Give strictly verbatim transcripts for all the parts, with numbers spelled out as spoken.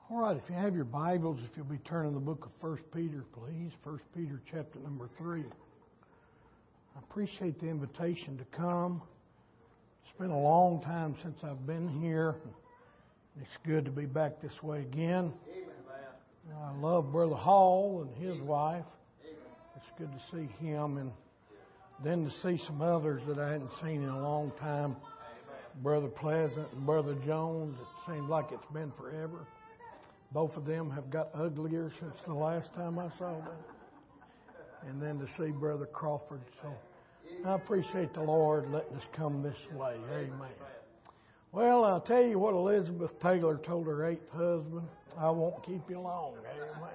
All right, if you have your Bibles, if you'll be turning the book of First Peter, please. First Peter chapter number three. I appreciate the invitation to come. It's been a long time since I've been here. It's good to be back this way again. I love Brother Hall and his wife. It's good to see him and then to see some others that I hadn't seen in a long time. Brother Pleasant and Brother Jones. It seems like it's been forever. Both of them have got uglier since the last time I saw them. And then to see Brother Crawford. So I appreciate the Lord letting us come this way. Amen. Well, I'll tell you what Elizabeth Taylor told her eighth husband. I won't keep you long. Amen.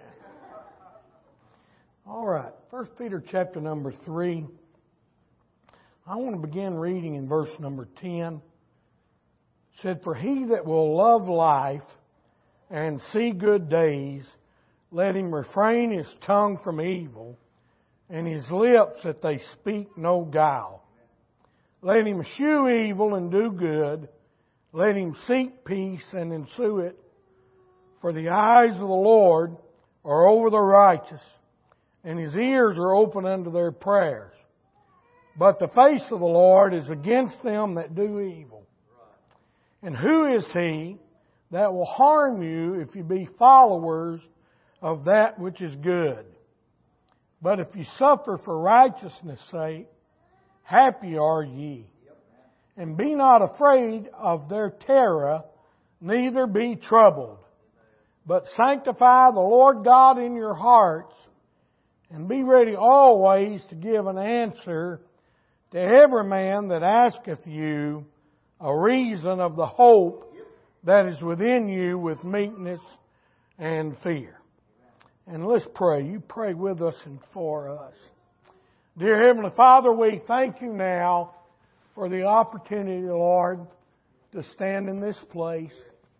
All right. First Peter chapter number three. I want to begin reading in verse number ten. It said, "For he that will love life and see good days, let him refrain his tongue from evil, and his lips that they speak no guile. Let him eschew evil and do good. Let him seek peace and ensue it. For the eyes of the Lord are over the righteous, and his ears are open unto their prayers. But the face of the Lord is against them that do evil. And who is he that will harm you if you be followers of that which is good? But if you suffer for righteousness' sake, happy are ye. And be not afraid of their terror, neither be troubled. But sanctify the Lord God in your hearts, and be ready always to give an answer to every man that asketh you a reason of the hope that is within you with meekness and fear." And let's pray. You pray with us and for us. Dear Heavenly Father, we thank you now for the opportunity, Lord, to stand in this place.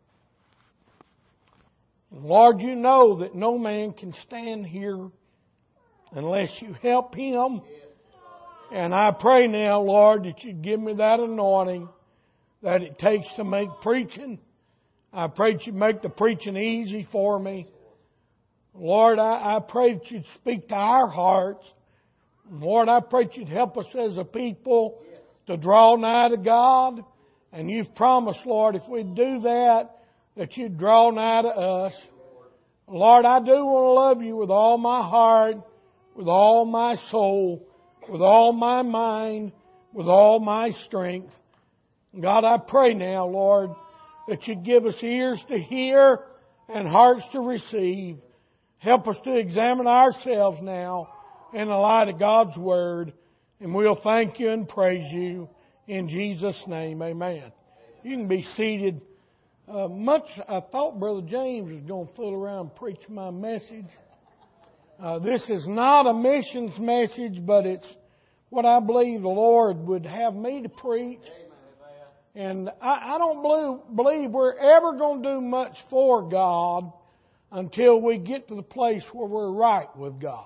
And Lord, you know that no man can stand here unless you help him. And I pray now, Lord, that you give me that anointing that it takes to make preaching. I pray that you make the preaching easy for me. Lord, I, I pray that you'd speak to our hearts. Lord, I pray that you'd help us as a people to draw nigh to God. And you've promised, Lord, if we do that, that you'd draw nigh to us. Lord, I do want to love you with all my heart, with all my soul, with all my mind, with all my strength. God, I pray now, Lord, that you give us ears to hear and hearts to receive. Help us to examine ourselves now in the light of God's Word. And we'll thank you and praise you in Jesus' name. Amen. You can be seated. Uh, much, I thought Brother James was going to fool around and preach my message. Uh, this is not a missions message, but it's what I believe the Lord would have me to preach. And I, I don't believe, believe we're ever going to do much for God until we get to the place where we're right with God.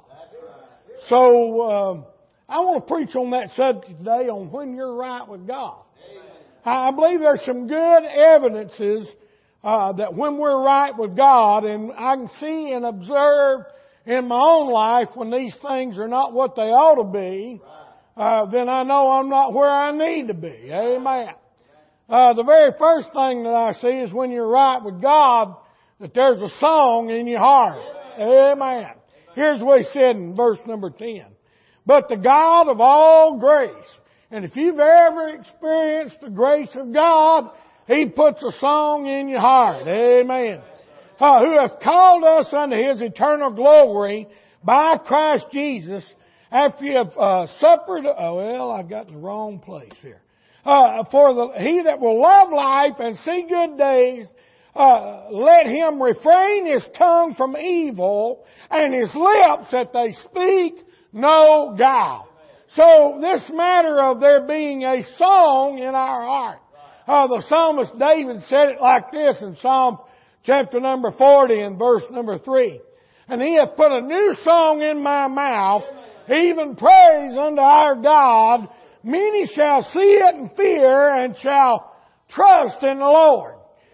So uh, I want to preach on that subject today, on when you're right with God. I believe there's some good evidences uh, that when we're right with God, and I can see and observe in my own life when these things are not what they ought to be, uh, then I know I'm not where I need to be. Amen. Uh, the very first thing that I see is when you're right with God, that there's a song in your heart. Amen. Here's what he said in verse number ten. "But the God of all grace," and if you've ever experienced the grace of God, He puts a song in your heart. Amen. Uh, "who hath called us unto His eternal glory by Christ Jesus, after you have uh, suffered..." Oh, well, I got in the wrong place here. Uh, "for the, he that will love life and see good days, uh, let him refrain his tongue from evil, and his lips that they speak no guile." So this matter of there being a song in our heart. Uh, the psalmist David said it like this in Psalm chapter number forty and verse number three. "And he hath put a new song in my mouth, even praise unto our God. Many shall see it and fear, and shall trust in the Lord."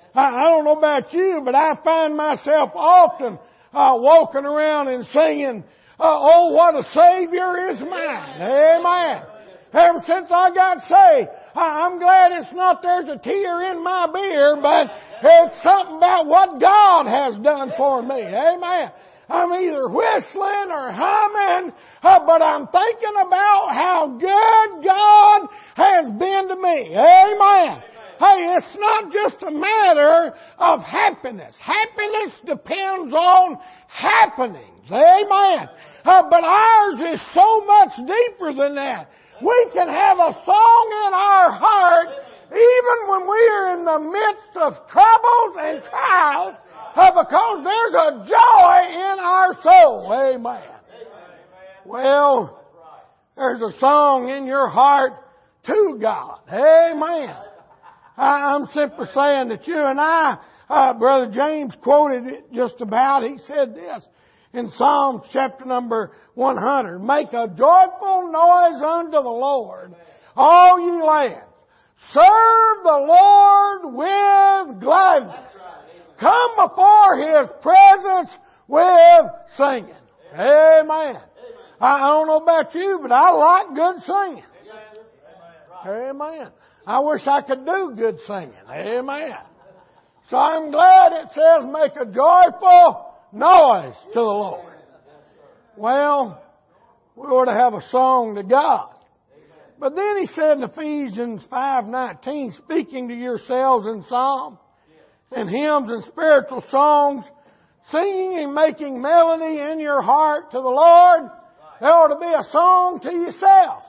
I, I don't know about you, but I find myself often uh, walking around and singing, uh, oh, what a Savior is mine. Amen. Ever since I got saved, I, I'm glad it's not there's a tear in my beer, but it's something about what God has done for me. Amen. I'm either whistling or humming, uh, but I'm thinking about how good God has been to me. Amen. Hey, it's not just a matter of happiness. Happiness depends on happenings. Amen. Uh, but ours is so much deeper than that. We can have a song in our heart even when we are in the midst of troubles and trials, uh, because there's a joy in our soul. Amen. Well, there's a song in your heart to God. Amen. I'm simply saying that you and I, uh, Brother James quoted it just about. He said this in Psalms chapter number one hundred. Make a joyful noise unto the Lord, all ye lands. Serve the Lord with gladness. Come before His presence with singing. Amen. I don't know about you, but I like good singing. Amen. I wish I could do good singing. Amen. So I'm glad it says make a joyful noise to the Lord. Well, we ought to have a song to God. But then he said in Ephesians five nineteen, speaking to yourselves in psalms and hymns and spiritual songs, singing and making melody in your heart to the Lord, there ought to be a song to yourself.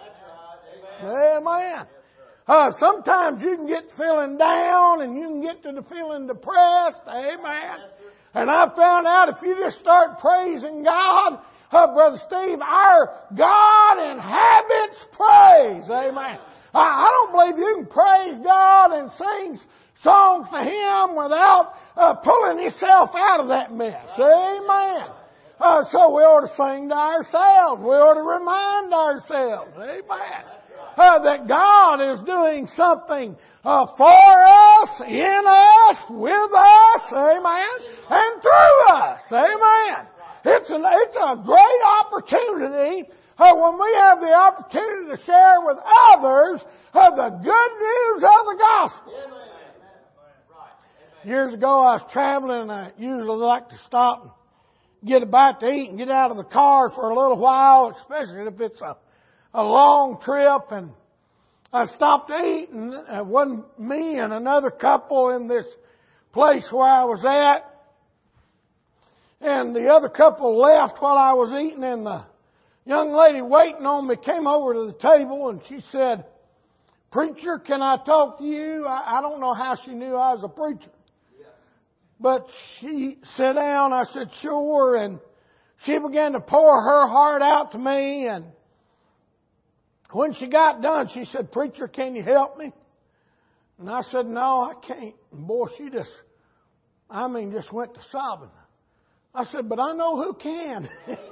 Amen. Uh, sometimes you can get feeling down and you can get to the feeling depressed. Amen. And I found out if you just start praising God, uh, Brother Steve, our God inhabits praise. Amen. I, I don't believe you can praise God and sing songs to Him without uh, pulling yourself out of that mess. Amen. Uh, so we ought to sing to ourselves. We ought to remind ourselves. Amen. Uh, that God is doing something uh, for us, in us, with us, amen, and through us, amen. It's an it's a great opportunity uh, when we have the opportunity to share with others uh, the good news of the gospel. Years ago, I was traveling, and I usually like to stop and get a bite to eat and get out of the car for a little while, especially if it's a a long trip, and I stopped to eat, and it wasn't me and another couple in this place where I was at. And the other couple left while I was eating, and the young lady waiting on me came over to the table, and she said, "Preacher, can I talk to you?" I, I don't know how she knew I was a preacher. But she sat down. I said, "Sure." And she began to pour her heart out to me, and when she got done, she said, "Preacher, can you help me?" And I said, "No, I can't." And boy, she just, I mean, just went to sobbing. I said, "But I know who can."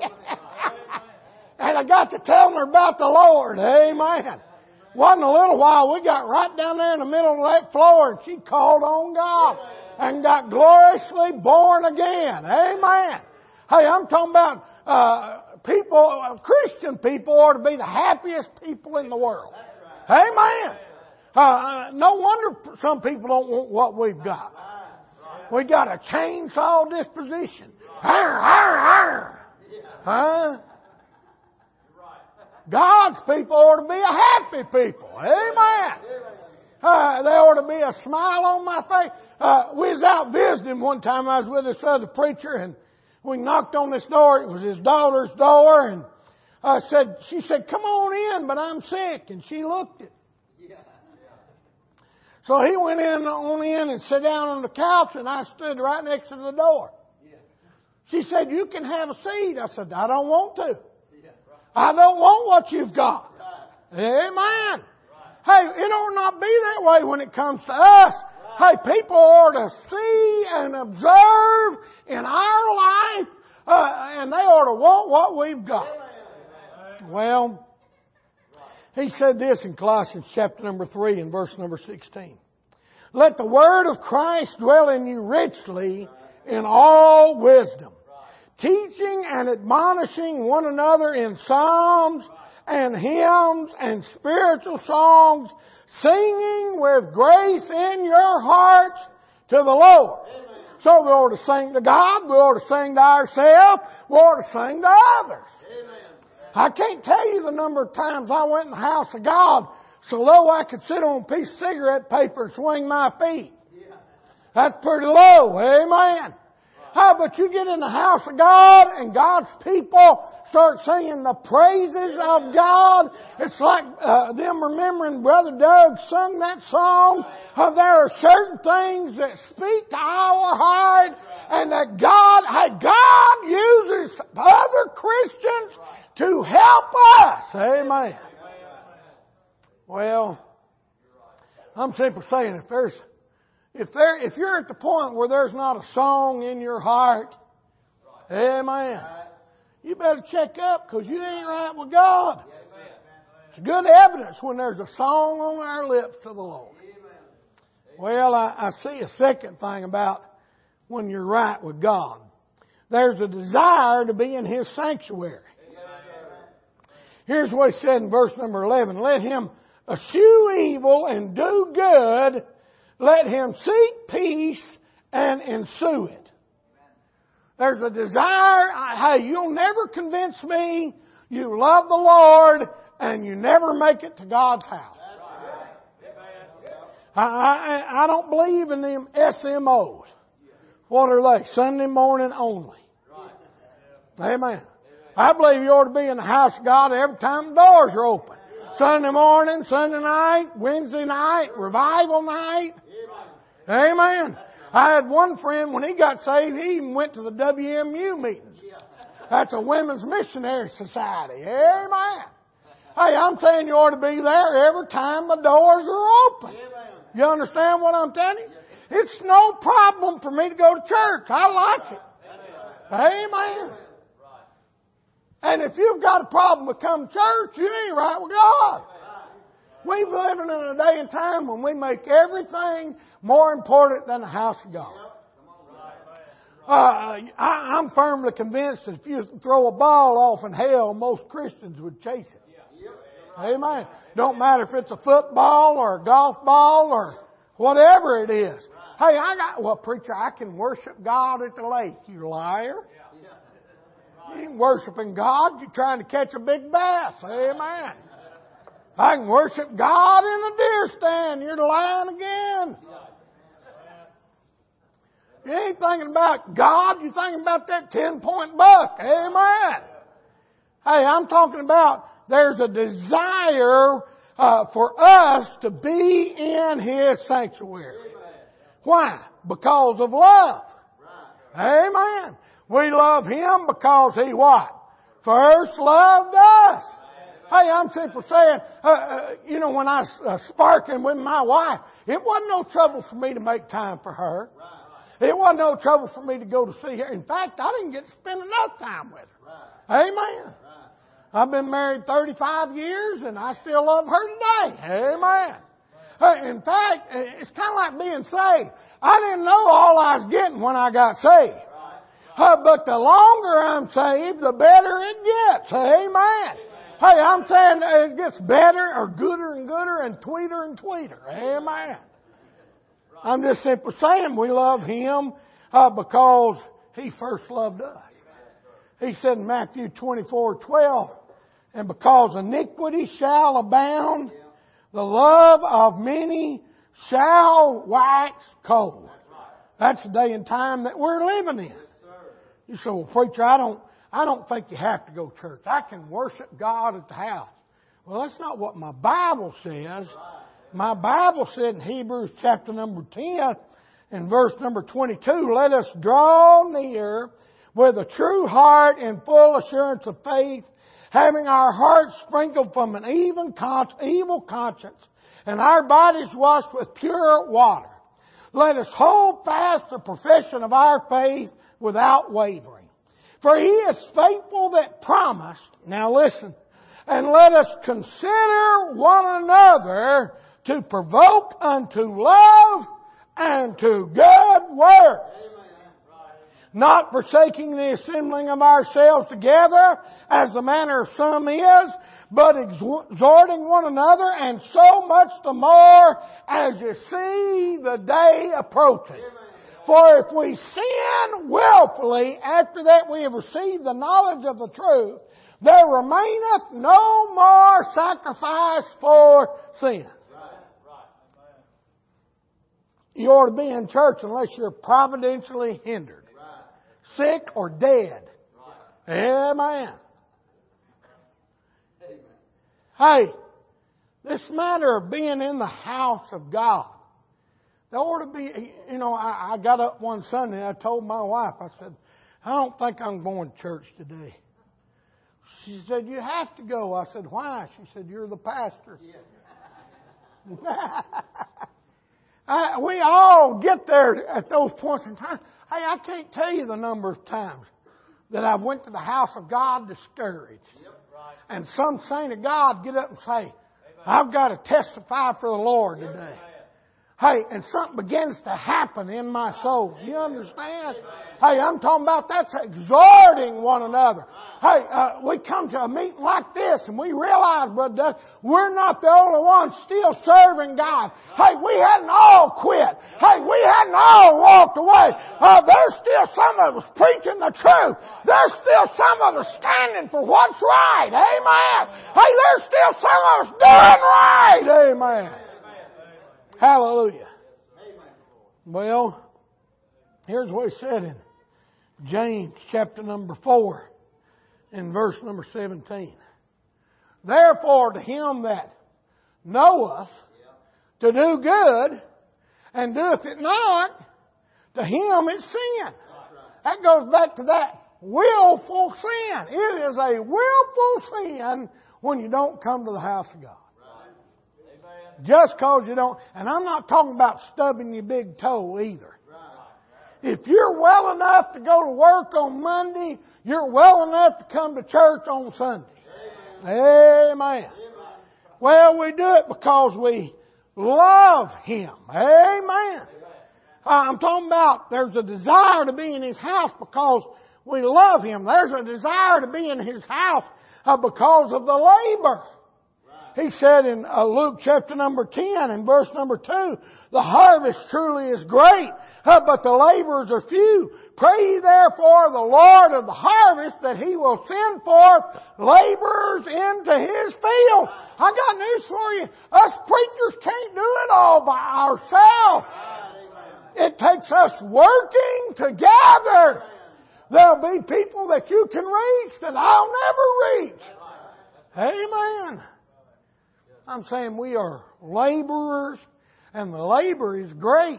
And I got to telling her about the Lord. Amen. Wasn't a little while, we got right down there in the middle of that floor, and she called on God and got gloriously born again. Amen. Hey, I'm talking about uh people, uh, Christian people ought to be the happiest people in the world. Amen. Uh, no wonder some people don't want what we've got. We got a chainsaw disposition. Arr, arr, arr. Huh? God's people ought to be a happy people. Amen. Uh, there ought to be a smile on my face. Uh, we was out visiting one time. I was with this other preacher, and we knocked on this door. It was his daughter's door, and I said, she said, "Come on in, but I'm sick." And she looked it. So he went in on in and sat down on the couch, and I stood right next to the door. She said, "You can have a seat." I said, "I don't want to. I don't want what you've got." Amen. Hey, it ought not be that way when it comes to us. Hey, people ought to see and observe in our life, uh, and they ought to want what we've got. Well, he said this in Colossians chapter number three and verse number sixteen. Let the word of Christ dwell in you richly in all wisdom, teaching and admonishing one another in psalms and hymns and spiritual songs, singing with grace in your hearts to the Lord. So we ought to sing to God, we ought to sing to ourselves, we ought to sing to others. I can't tell you the number of times I went in the house of God so low I could sit on a piece of cigarette paper and swing my feet. That's pretty low, amen. How about you get in the house of God and God's people start singing the praises of God? It's like uh, them remembering Brother Doug sung that song. Uh, there are certain things that speak to our heart and that God, hey, God uses other Christians to help us. Amen. Well, I'm simply saying if there's If there, if you're at the point where there's not a song in your heart, amen, you better check up because you ain't right with God. It's good evidence when there's a song on our lips to the Lord. Well, I, I see a second thing about when you're right with God. There's a desire to be in His sanctuary. Here's what He said in verse number eleven. Let him eschew evil and do good. Let him seek peace and ensue it. There's a desire, hey, you'll never convince me you love the Lord and you never make it to God's house. I, I, I don't believe in them S M Os. What are they? Sunday morning only. Amen. I believe you ought to be in the house of God every time the doors are open. Sunday morning, Sunday night, Wednesday night, revival night. Amen. I had one friend, when he got saved, he even went to the W M U meetings. That's a Women's Missionary Society. Amen. Hey, I'm saying you ought to be there every time the doors are open. You understand what I'm telling you? It's no problem for me to go to church. I like it. Amen. And if you've got a problem with coming to church, you ain't right with God. We're living in a day and time when we make everything more important than the house of God. Uh, I, I'm firmly convinced that if you throw a ball off in hell, most Christians would chase it. Amen. Don't matter if it's a football or a golf ball or whatever it is. Hey, I got, well, preacher, I can worship God at the lake. You liar. You ain't worshiping God. You're trying to catch a big bass. Amen. I can worship God in a deer stand. You're lying again. You ain't thinking about God. You're thinking about that ten-point buck. Amen. Hey, I'm talking about there's a desire uh, for us to be in His sanctuary. Why? Because of love. Amen. We love Him because He what? First loved us. Hey, I'm simply saying, uh, uh, you know, when I was uh, sparking with my wife, it wasn't no trouble for me to make time for her. It wasn't no trouble for me to go to see her. In fact, I didn't get to spend enough time with her. Amen. I've been married thirty-five years and I still love her today. Amen. Hey, in fact, it's kind of like being saved. I didn't know all I was getting when I got saved. Uh, but the longer I'm saved, the better it gets. Amen. Hey, I'm saying it gets better or gooder and gooder and tweeter and tweeter. Amen. I'm just simply saying we love Him uh, because He first loved us. He said in Matthew twenty-four twelve, and because iniquity shall abound, the love of many shall wax cold. That's the day and time that we're living in. You say, well, preacher, I don't, I don't think you have to go to church. I can worship God at the house. Well, that's not what my Bible says. My Bible said in Hebrews chapter number ten and verse number twenty-two, let us draw near with a true heart and full assurance of faith, having our hearts sprinkled from an even con- evil conscience and our bodies washed with pure water. Let us hold fast the profession of our faith without wavering. For He is faithful that promised. Now listen. And let us consider one another to provoke unto love and to good works. Not forsaking the assembling of ourselves together, as the manner of some is, but exhorting one another, and so much the more as you see the day approaching. For if we sin willfully after that we have received the knowledge of the truth, there remaineth no more sacrifice for sin. You ought to be in church unless you're providentially hindered, sick or dead. Amen. Hey, this matter of being in the house of God, there ought to be, you know, I, I got up one Sunday and I told my wife, I said, I don't think I'm going to church today. She said, you have to go. I said, why? She said, you're the pastor. I, we all get there at those points in time. Hey, I can't tell you the number of times that I've went to the house of God discouraged. Yep, right. And some saint of God get up and say, Amen. I've got to testify for the Lord today. Amen. Hey, and something begins to happen in my soul. You understand? Amen. Hey, I'm talking about that's exhorting one another. Hey, uh, we come to a meeting like this and we realize, Brother Doug, we're not the only ones still serving God. Hey, we hadn't all quit. Hey, we hadn't all walked away. Uh, there's still some of us preaching the truth. There's still some of us standing for what's right. Amen. Hey, there's still some of us doing right. Amen. Hallelujah. Well, here's what he said in James chapter number four in verse number seventeen. Therefore to him that knoweth to do good and doeth it not, to him it's sin. That goes back to that willful sin. It is a willful sin when you don't come to the house of God. Just cause you don't, and I'm not talking about stubbing your big toe either. If you're well enough to go to work on Monday, you're well enough to come to church on Sunday. Amen. Amen. Well, we do it because we love Him. Amen. I'm talking about there's a desire to be in His house because we love Him. There's a desire to be in His house because of the labor. He said in Luke chapter number ten and verse number two, the harvest truly is great, but the laborers are few. Pray ye therefore the Lord of the harvest that He will send forth laborers into His field. I got news for you. Us preachers can't do it all by ourselves. It takes us working together. There'll be people that you can reach that I'll never reach. Amen. I'm saying we are laborers, and the labor is great.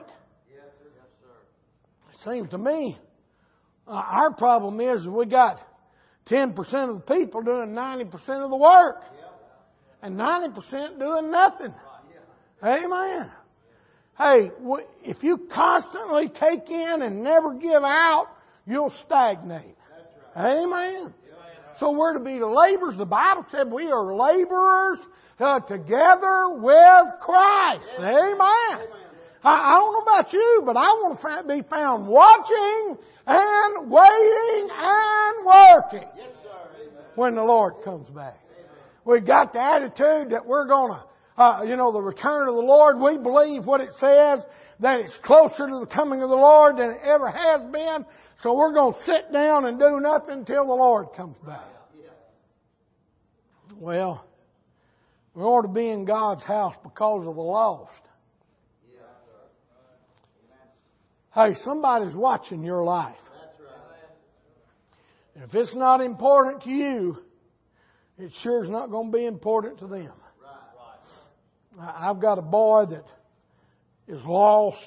It seems to me uh, our problem is we got ten percent of the people doing ninety percent of the work, and ninety percent doing nothing. Amen. Hey, if you constantly take in and never give out, you'll stagnate. Amen. So we're to be the laborers. The Bible said we are laborers Uh, together with Christ. Amen. Amen. I, I don't know about you, but I want to be found watching and waiting and working yes, sir. When the Lord comes back. Amen. We've got the attitude that we're going to, uh, you know, the return of the Lord. We believe what it says, that it's closer to the coming of the Lord than it ever has been. So we're going to sit down and do nothing until the Lord comes back. Well, we ought to be in God's house because of the lost. Hey, somebody's watching your life. If it's not important to you, it sure is not going to be important to them. I've got a boy that is lost.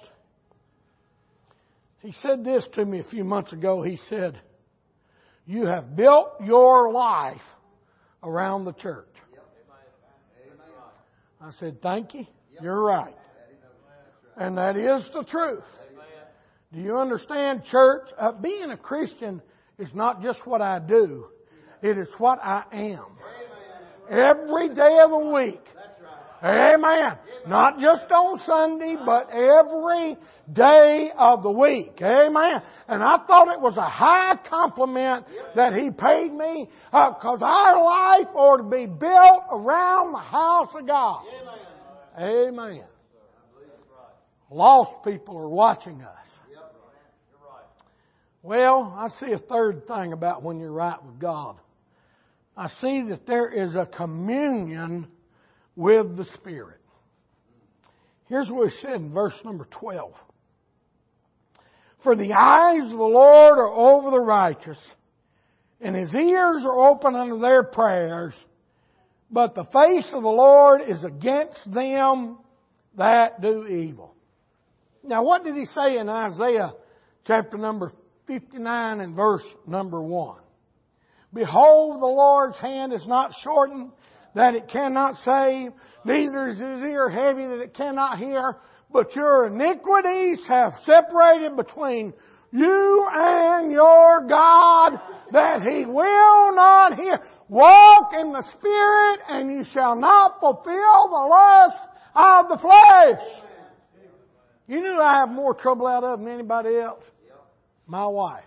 He said this to me a few months ago. He said, you have built your life around the church. I said, thank you. You're right. And that is the truth. Do you understand, church? Uh, being a Christian is not just what I do. It is what I am. Every day of the week. Amen. Not just on Sunday, but every day of the week. Amen. And I thought it was a high compliment that He paid me, because uh, our life ought to be built around the house of God. Amen. Amen. Lost people are watching us. Well, I see a third thing about when you're right with God. I see that there is a communion with the Spirit. Here's what it said in verse number twelve. For the eyes of the Lord are over the righteous, and His ears are open unto their prayers, but the face of the Lord is against them that do evil. Now what did He say in Isaiah chapter number fifty-nine and verse number one? Behold, the Lord's hand is not shortened that it cannot save, neither is His ear heavy that it cannot hear, but your iniquities have separated between you and your God, that He will not hear. Walk in the Spirit, and you shall not fulfill the lust of the flesh. You knew I have more trouble out of than anybody else? My wife.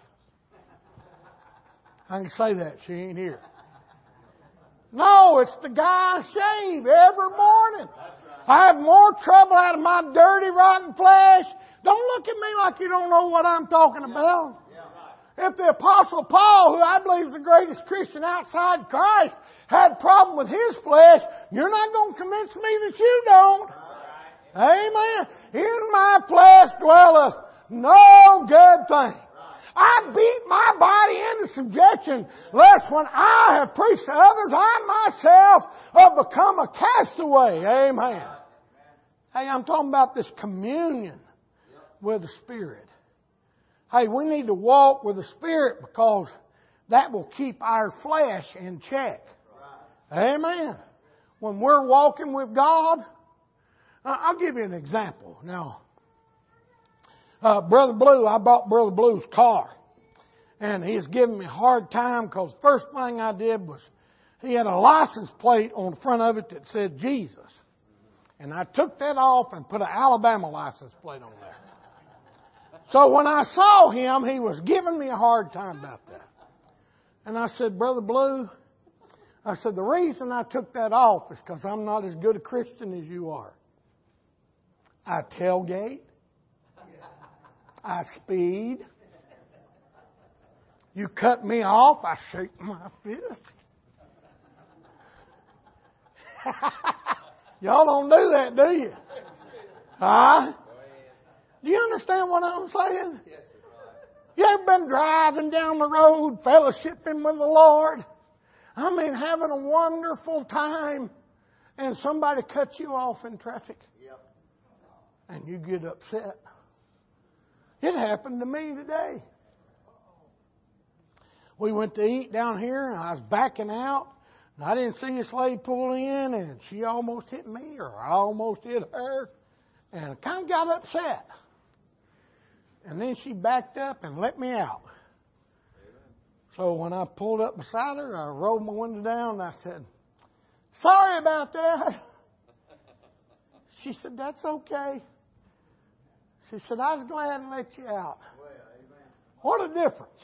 I can say that. She ain't here. No, it's the guy I shave every morning. I have more trouble out of my dirty, rotten flesh. Don't look at me like you don't know what I'm talking about. If the Apostle Paul, who I believe is the greatest Christian outside Christ, had a problem with his flesh, you're not going to convince me that you don't. Amen. In my flesh dwelleth no good thing. I beat my body into subjection, lest when I have preached to others, I myself have become a castaway. Amen. Hey, I'm talking about this communion with the Spirit. Hey, we need to walk with the Spirit, because that will keep our flesh in check. Amen. When we're walking with God, I'll give you an example. Now, Uh, Brother Blue, I bought Brother Blue's car. And he's giving me a hard time because the first thing I did was he had a license plate on the front of it that said Jesus. And I took that off and put an Alabama license plate on there. So when I saw him, he was giving me a hard time about that. And I said, Brother Blue, I said, the reason I took that off is because I'm not as good a Christian as you are. I tailgate. I speed. You cut me off, I shake my fist. Y'all don't do that, do you? Huh? Do you understand what I'm saying? You ever been driving down the road, fellowshipping with the Lord? I mean, having a wonderful time, and somebody cuts you off in traffic. And you get upset. It happened to me today. We went to eat down here, and I was backing out, and I didn't see this lady pull in, and she almost hit me, or I almost hit her, and I kind of got upset. And then she backed up and let me out. So when I pulled up beside her, I rolled my window down, and I said, "Sorry about that." She said, "That's okay." She said, "I was glad to let you out." What a difference.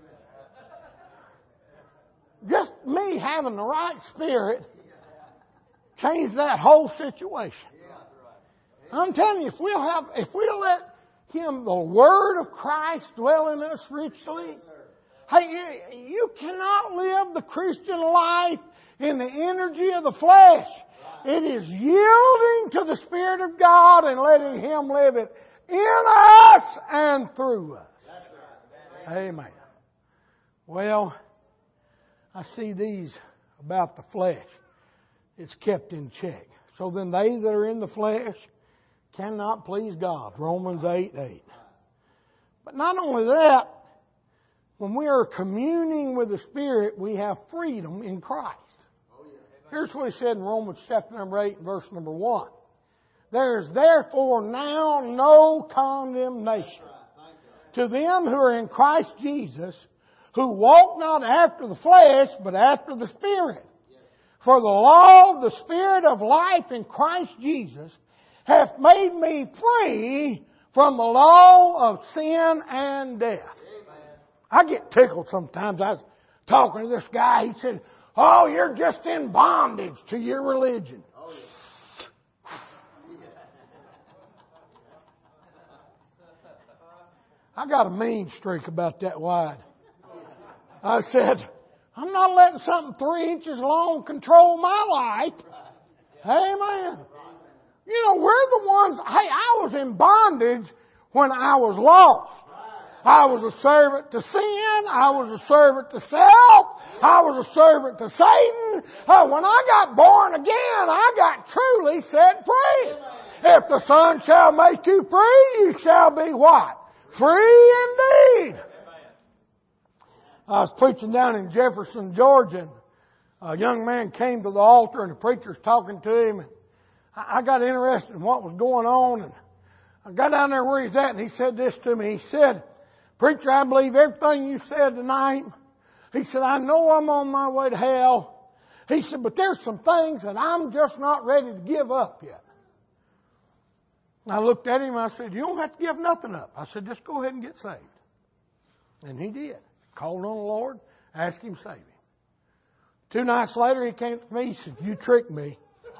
Just me having the right spirit changed that whole situation. I'm telling you, if we'll have, if we'll let Him, the Word of Christ, dwell in us richly, hey, you cannot live the Christian life in the energy of the flesh. It is yielding to the Spirit of God and letting Him live it in us and through us. Amen. Well, I see these about the flesh. It's kept in check. So then they that are in the flesh cannot please God. Romans eight eight. But not only that, when we are communing with the Spirit, we have freedom in Christ. Here's what He said in Romans chapter number eight, verse number one. There is therefore now no condemnation to them who are in Christ Jesus, who walk not after the flesh, but after the Spirit. For the law of the Spirit of life in Christ Jesus hath made me free from the law of sin and death. I get tickled sometimes. I was talking to this guy. He said, oh, you're just in bondage to your religion. I got a mean streak about that wide. I said, I'm not letting something three inches long control my life. Amen. You know, we're the ones, hey, I was in bondage when I was lost. I was a servant to sin. I was a servant to self. I was a servant to Satan. Uh, when I got born again, I got truly set free. If the Son shall make you free, you shall be what? Free indeed. I was preaching down in Jefferson, Georgia. And a young man came to the altar and the preacher was talking to him. And I got interested in what was going on. And I got down there where he's at and he said this to me. He said, preacher, I believe everything you said tonight. He said, I know I'm on my way to hell. He said, but there's some things that I'm just not ready to give up yet. And I looked at him and I said, you don't have to give nothing up. I said, just go ahead and get saved. And he did. Called on the Lord, asked him to save him. Two nights later he came to me, he said, you tricked me.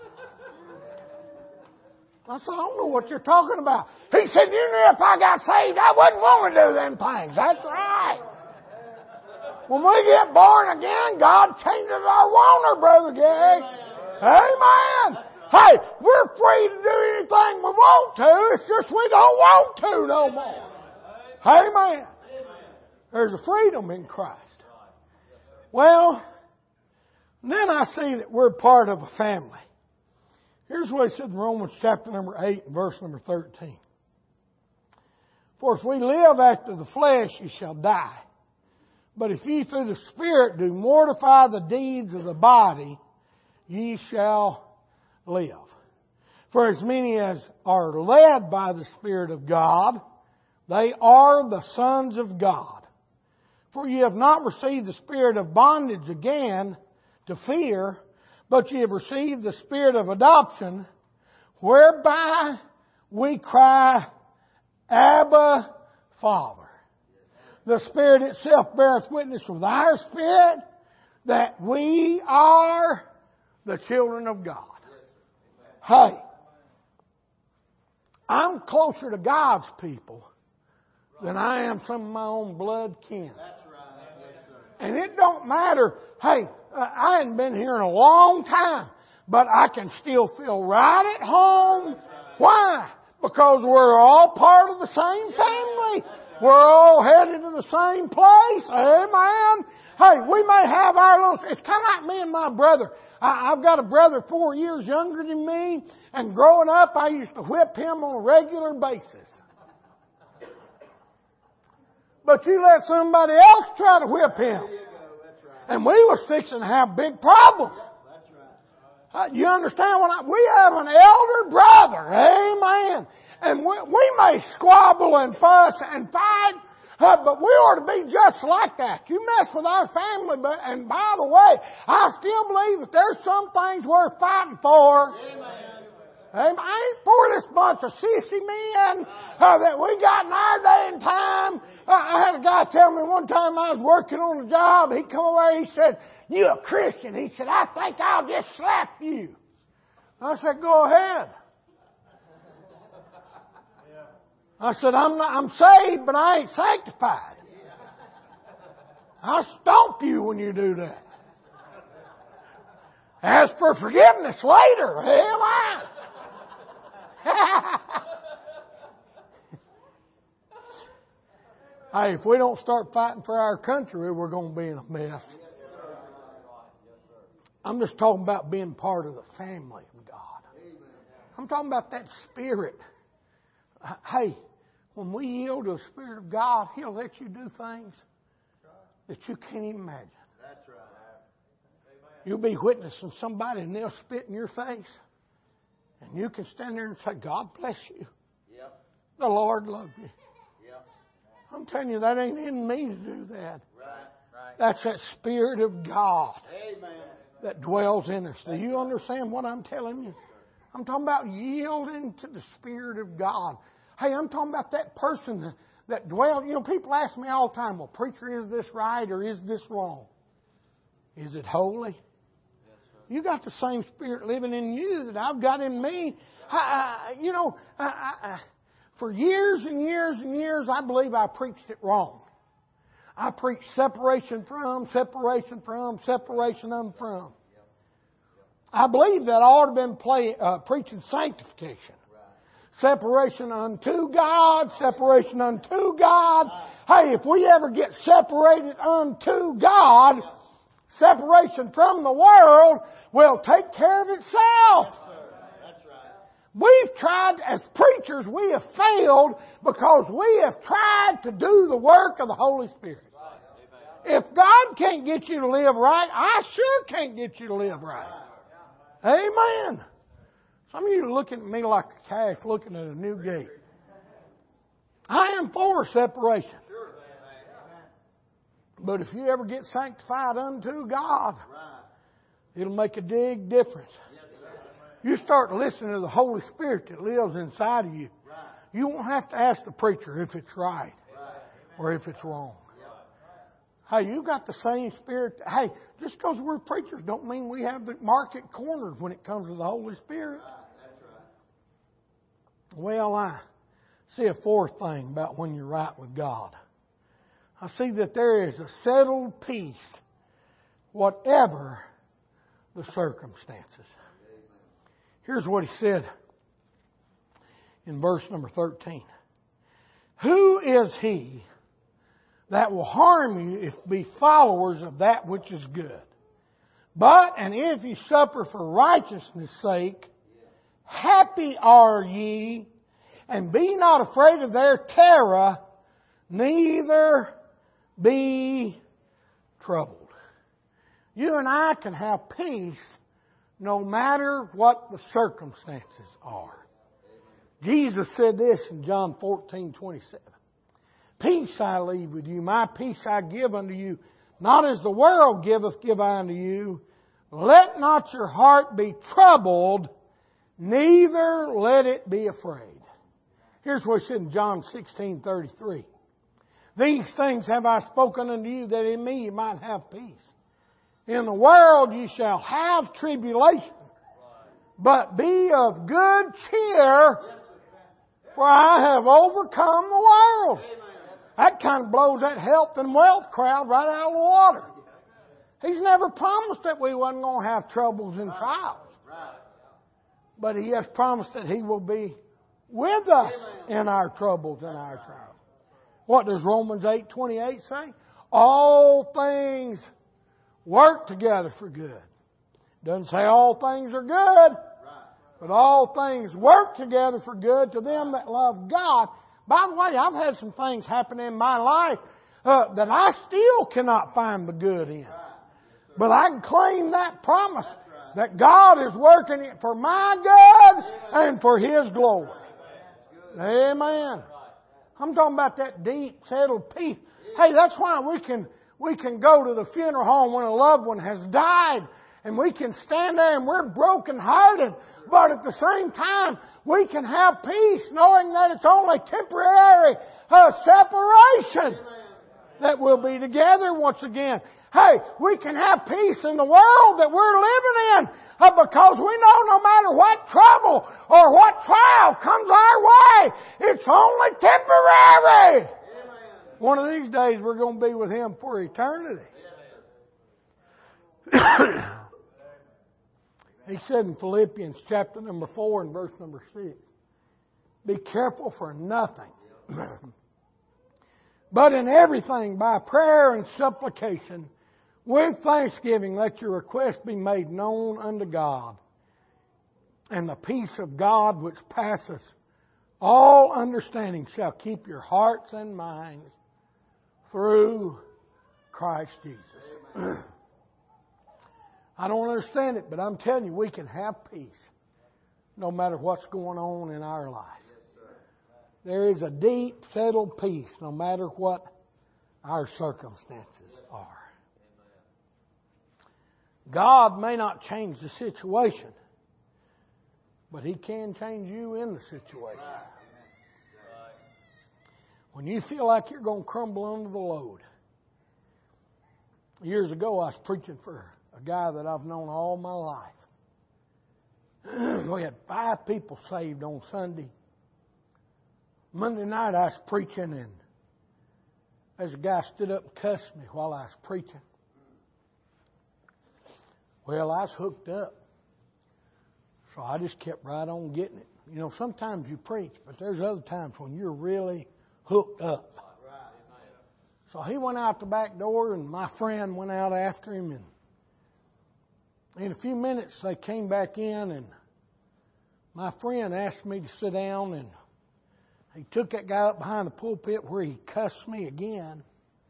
I said, I don't know what you're talking about. He said, you knew if I got saved, I wouldn't want to do them things. That's right. When we get born again, God changes our wanter, Brother Gary. Amen. Hey, we're free to do anything we want to. It's just we don't want to no more. Amen. There's a freedom in Christ. Well, then I see that we're part of a family. Here's what it said in Romans chapter number eight and verse number thirteen. For if we live after the flesh, ye shall die. But if ye through the Spirit do mortify the deeds of the body, ye shall live. For as many as are led by the Spirit of God, they are the sons of God. For ye have not received the spirit of bondage again to fear, but ye have received the Spirit of adoption, whereby we cry, Abba, Father. The Spirit itself beareth witness with our spirit that we are the children of God. Hey, I'm closer to God's people than I am some of my own blood kin. And it don't matter, hey, I hadn't been here in a long time, but I can still feel right at home. Why? Because we're all part of the same family. We're all headed to the same place. Amen. Hey, we may have our little, it's kind of like me and my brother. I, I've got a brother four years younger than me, and growing up I used to whip him on a regular basis. But you let somebody else try to whip him. And we was fixing to have big problems. Uh, you understand what I, we have an elder brother. Amen. And we, we may squabble and fuss and fight, uh, but we ought to be just like that. You mess with our family, but, and by the way, I still believe that there's some things worth fighting for. Amen. Amen. I ain't for this bunch of sissy men uh, that we got in our day and time. Uh, I had a guy tell me one time I was working on a job. He come over, he said, you a Christian? He said, I think I'll just slap you. I said, go ahead. I said, I'm not, I'm saved, but I ain't sanctified. I'll stomp you when you do that. As for forgiveness later, amen. Hey, if we don't start fighting for our country, we're going to be in a mess. I'm just talking about being part of the family of God. I'm talking about that Spirit. Hey, when we yield to the Spirit of God, He'll let you do things that you can't even imagine. That's right. You'll be witnessing somebody and they'll spit in your face. And you can stand there and say, God bless you. Yep. The Lord loves you. Yep. I'm telling you, that ain't in me to do that. Right. Right. That's that Spirit of God. Amen. that dwells in us. Do you understand what I'm telling you? I'm talking about yielding to the Spirit of God. Hey, I'm talking about that person that, that dwells. You know, people ask me all the time, well, preacher, is this right or is this wrong? Is it holy? You got the same Spirit living in you that I've got in me. I, I, you know, I, I, for years and years and years, I believe I preached it wrong. I preached separation from, separation from, separation of from. I believe that I ought to have been play, uh, preaching sanctification. Separation unto God, separation unto God. Hey, if we ever get separated unto God, separation from the world will take care of itself. We've tried, as preachers, we have failed because we have tried to do the work of the Holy Spirit. If God can't get you to live right, I sure can't get you to live right. Amen. Some of you are looking at me like a calf looking at a new gate. I am for separation. But if you ever get sanctified unto God, it'll make a big difference. You start listening to the Holy Spirit that lives inside of you. You won't have to ask the preacher if it's right or if it's wrong. Hey, you got the same Spirit. Hey, just because we're preachers don't mean we have the market cornered when it comes to the Holy Spirit. Well, I see a fourth thing about when you're right with God. I see that there is a settled peace, whatever the circumstances. Here's what he said in verse number thirteen. Who is he that will harm you if be followers of that which is good? But, and if ye suffer for righteousness' sake, happy are ye, and be not afraid of their terror, neither be troubled. You and I can have peace no matter what the circumstances are. Jesus said this in John fourteen twenty-seven. Peace I leave with you, my peace I give unto you. Not as the world giveth, give I unto you. Let not your heart be troubled, neither let it be afraid. Here's what it said in John sixteen thirty-three. These things have I spoken unto you, that in me you might have peace. In the world you shall have tribulation, but be of good cheer, for I have overcome the world. That kind of blows that health and wealth crowd right out of the water. He's never promised that we wasn't going to have troubles and trials. But He has promised that He will be with us in our troubles and our trials. What does Romans eight twenty-eight say? All things work together for good. Doesn't say all things are good, but all things work together for good to them that love God. By the way, I've had some things happen in my life uh, that I still cannot find the good in. But I can claim that promise that God is working it for my good and for His glory. Amen. I'm talking about that deep, settled peace. Hey, that's why we can we can go to the funeral home when a loved one has died, and we can stand there and we're brokenhearted. But at the same time, we can have peace knowing that it's only temporary uh, separation that we'll be together once again. Hey, we can have peace in the world that we're living in uh, because we know no matter what trouble or what trial comes our way, it's only temporary. Amen. One of these days we're going to be with Him for eternity. He said in Philippians chapter number four and verse number six, be careful for nothing, but in everything by prayer and supplication, with thanksgiving, let your requests be made known unto God. And the peace of God which passeth all understanding shall keep your hearts and minds through Christ Jesus. I don't understand it, but I'm telling you, we can have peace no matter what's going on in our life. There is a deep, settled peace no matter what our circumstances are. God may not change the situation, but He can change you in the situation. When you feel like you're going to crumble under the load. Years ago, I was preaching for a guy that I've known all my life. We had five people saved on Sunday. Monday night, I was preaching, and there's a guy stood up and cussed me while I was preaching. Well, I was hooked up. So I just kept right on getting it. You know, sometimes you preach, but there's other times when you're really hooked up. So he went out the back door, and my friend went out after him. And in a few minutes, they came back in, and my friend asked me to sit down, and he took that guy up behind the pulpit where he cussed me again.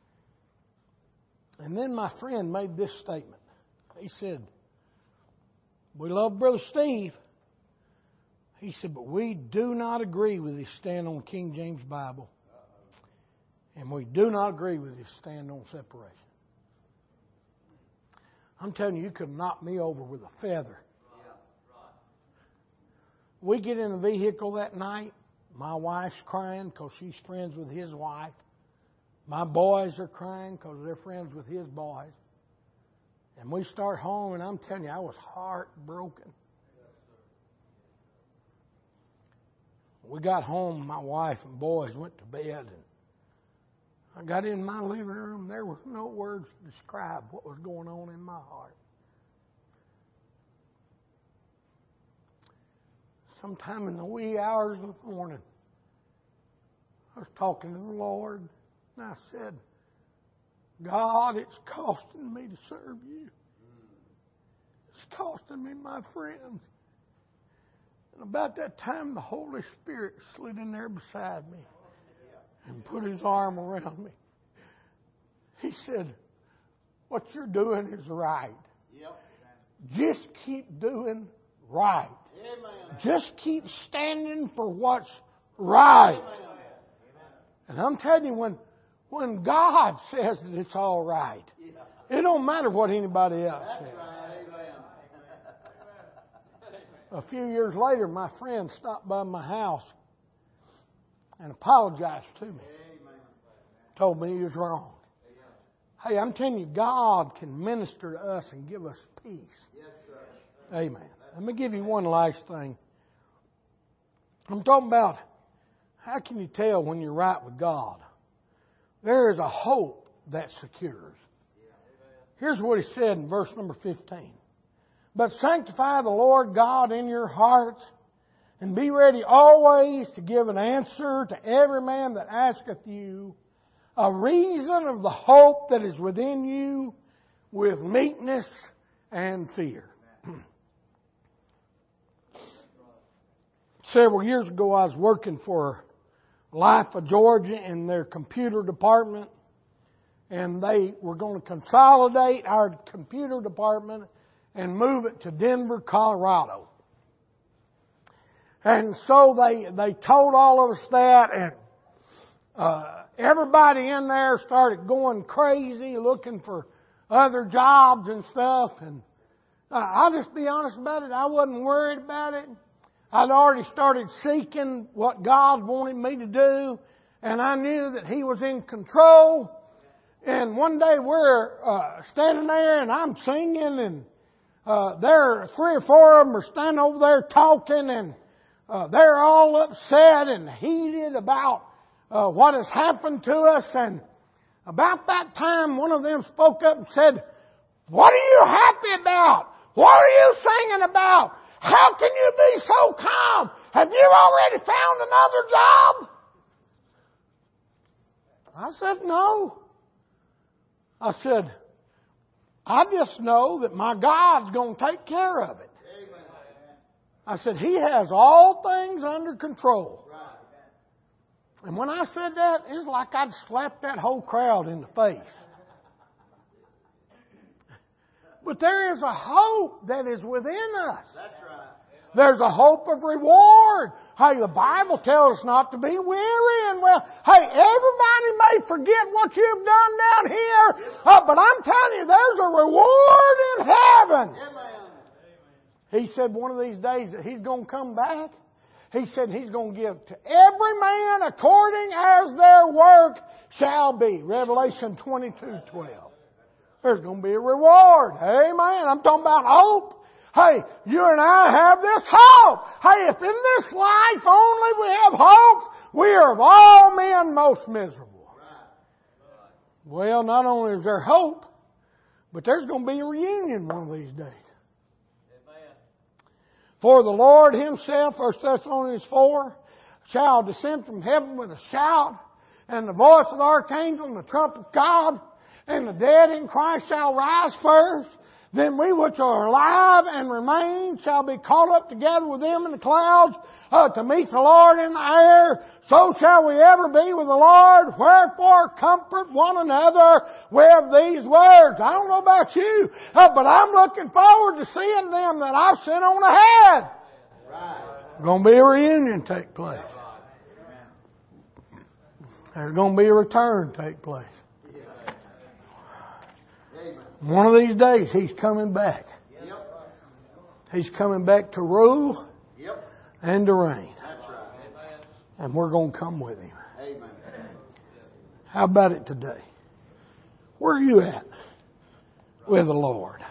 And then my friend made this statement. He said, "We love Brother Steve." He said, "But we do not agree with his stand on King James Bible. And we do not agree with his stand on separation." I'm telling you, you could knock me over with a feather. We get in the vehicle that night. My wife's crying because she's friends with his wife. My boys are crying because they're friends with his boys. And we start home, and I'm telling you, I was heartbroken. We got home, my wife and boys went to bed, and I got in my living room. There was no words to describe what was going on in my heart. Sometime in the wee hours of the morning, I was talking to the Lord, and I said, "God, it's costing me to serve you. It's costing me my friends." And about that time, the Holy Spirit slid in there beside me and put His arm around me. He said, "What you're doing is right. Yep. Just keep doing right. Amen. Just keep standing for what's right." Amen. And I'm telling you, when when God says that it's all right, yeah, it don't matter what anybody else That's says. Right. Amen. A few years later, my friend stopped by my house and apologized to me. Amen. Told me he was wrong. Hey, I'm telling you, God can minister to us and give us peace. Yes, sir. Amen. Let me give you one last thing. I'm talking about how can you tell when you're right with God? There is a hope that secures. Here's what He said in verse number fifteen. "But sanctify the Lord God in your hearts, and be ready always to give an answer to every man that asketh you a reason of the hope that is within you with meekness and fear." Several years ago, I was working for Life of Georgia in their computer department, and they were going to consolidate our computer department and move it to Denver, Colorado. And so they they told all of us that, and uh, everybody in there started going crazy looking for other jobs and stuff. And uh, I'll just be honest about it, I wasn't worried about it. I'd already started seeking what God wanted me to do, and I knew that He was in control. And one day we're uh, standing there, and I'm singing, and uh, there are three or four of them are standing over there talking, and uh, they're all upset and heated about uh, what has happened to us. And about that time, one of them spoke up and said, "What are you happy about? What are you singing about? How can you be so calm? Have you already found another job?" I said, "No." I said, "I just know that my God's going to take care of it." Amen. I said, "He has all things under control." Right. And when I said that, it was like I'd slapped that whole crowd in the face. But there is a hope that is within us. That's right. There's a hope of reward. Hey, the Bible tells us not to be weary and well. Hey, everybody may forget what you've done down here, uh, but I'm telling you, there's a reward in Amen. He said one of these days that He's going to come back. He said He's going to give to every man according as their work shall be. Revelation twenty-two twelve. There's going to be a reward. Amen. I'm talking about hope. Hey, you and I have this hope. Hey, if in this life only we have hope, we are of all men most miserable. Well, not only is there hope, but there's going to be a reunion one of these days. For the Lord Himself, First Thessalonians four, shall descend from heaven with a shout, and the voice of the archangel, and the trump of God, and the dead in Christ shall rise first. Then we which are alive and remain shall be caught up together with them in the clouds uh, to meet the Lord in the air. So shall we ever be with the Lord. Wherefore comfort one another with these words. I don't know about you, uh, but I'm looking forward to seeing them that I've sent on ahead. There's going to be a reunion take place. There's going to be a return take place. One of these days, He's coming back. Yep. He's coming back to rule yep. and to reign. That's right. And we're going to come with Him. Amen. How about it today? Where are you at with the Lord?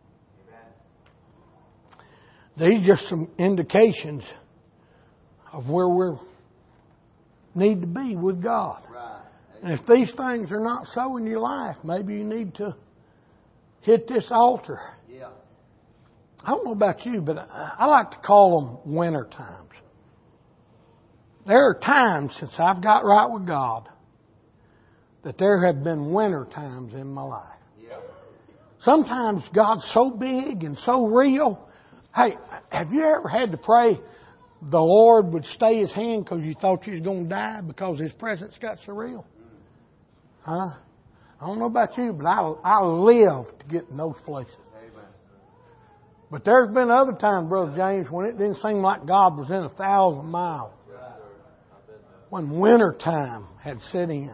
These are just some indications of where we need to be with God. Right. And if these things are not so in your life, maybe you need to hit this altar. Yeah. I don't know about you, but I like to call them winter times. There are times since I've got right with God that there have been winter times in my life. Yeah. Sometimes God's so big and so real. Hey, have you ever had to pray the Lord would stay His hand because you thought you was going to die because His presence got so real? Huh? I don't know about you, but I, I live to get in those places. Amen. But there's been other times, Brother James, when it didn't seem like God was in a thousand miles. When winter time had set in.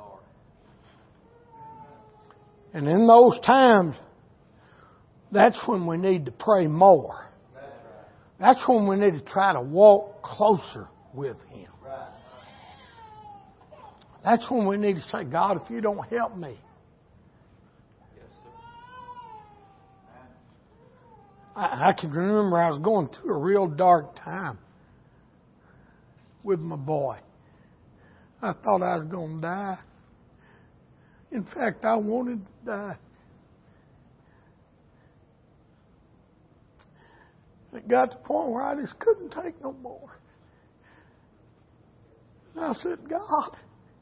And in those times, that's when we need to pray more. That's when we need to try to walk closer with Him. That's when we need to say, God, if you don't help me. I, I can remember I was going through a real dark time with my boy. I thought I was going to die. In fact, I wanted to die. It got to the point where I just couldn't take no more. And I said, God,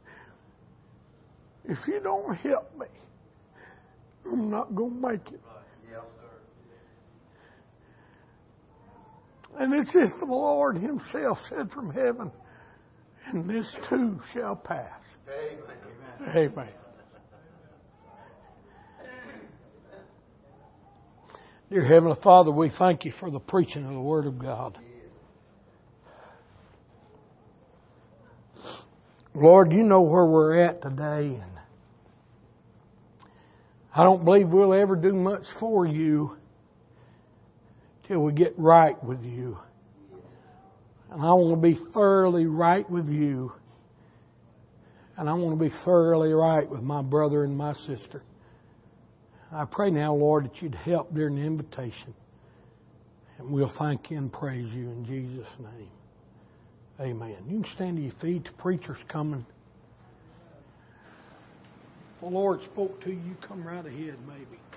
if you don't help me, I'm not going to make it. And it's as the Lord Himself said from heaven, and this too shall pass. Amen. Amen. Dear Heavenly Father, we thank You for the preaching of the Word of God. Lord, You know where we're at today. And I don't believe we'll ever do much for You till we get right with You. And I want to be thoroughly right with You. And I want to be thoroughly right with my brother and my sister. I pray now, Lord, that You'd help during the invitation. And we'll thank You and praise You in Jesus' name. Amen. You can stand to your feet. The preacher's coming. If the Lord spoke to you, you come right ahead maybe.